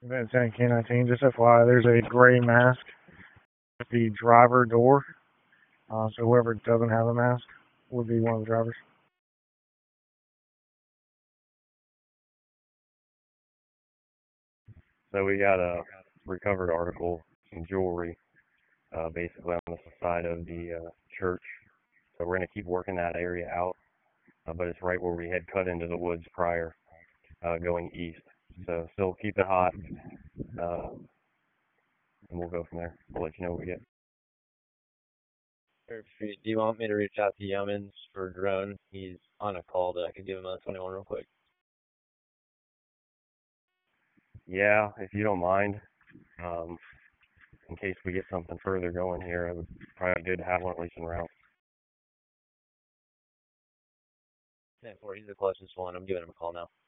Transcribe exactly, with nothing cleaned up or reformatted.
Event ten K nineteen, just F Y I, there's a gray mask at the driver door. Uh, so whoever doesn't have a mask would be one of the drivers. So we got a recovered article, some jewelry, uh, basically on the side of the uh, church. So we're going to keep working that area out, uh, but it's right where we had cut into the woods prior, uh, going east. So still keep it hot, uh, and we'll go from there. I'll let you know what we get. Do you want me to reach out to Yeomans for drone? He's on a call that I could give him a twenty-one real quick. Yeah, if you don't mind, um, in case we get something further going here, it would probably be good to have one at least in route. ten four, he's the closest one. I'm giving him a call now.